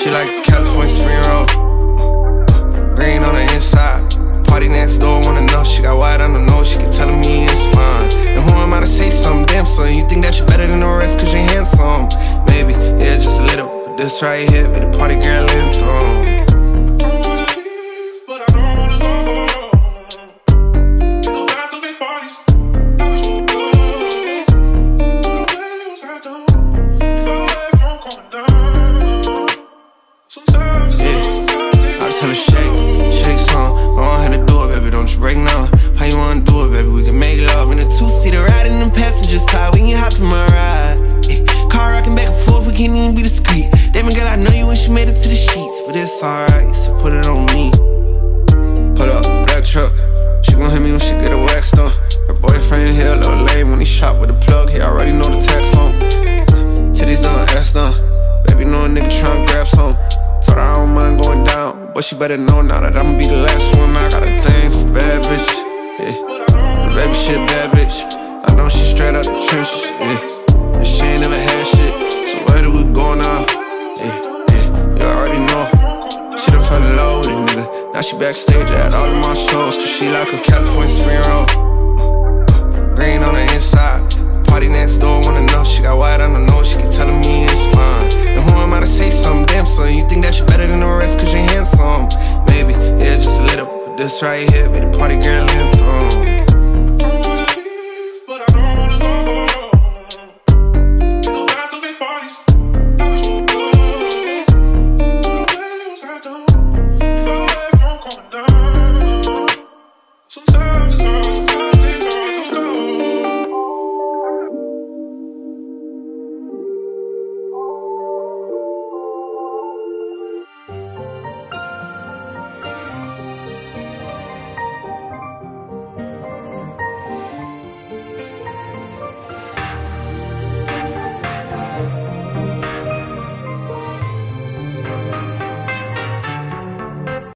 She like a California spring roll. Green on the inside. Party next door, wanna know. She got white on the nose, she keep telling me it's fine. And who am I to say something? Damn son, you think that you're better than the rest cause you're handsome. Maybe, yeah, just a little. But this right here be the party girl anthem. Alright, so put it on me. Put up that truck. She gon' hit me when she get her wax done. Her boyfriend here a little lame when he shot with a plug. He already know the text on. Titties on, ass done. Baby know a nigga tryna grab some. Told her I don't mind going down, but she better know now that I'ma be the last one. I got a thing for bad bitches. Yeah, the baby shit bad bitch. I know she straight out the trenches. Yeah, and she ain't never had shit. So where do we go now? Yeah, you already know. Fell in love with a nigga. Now she backstage at all of my shows. Cause she like a California spring roll. Green on the inside. Party next door, wanna know. She got white on the nose, she keep telling me it's fine. And who am I to say something? Damn son, you think that you're better than the rest cause you're handsome. Maybe, yeah, just a little. But this right here be the party girl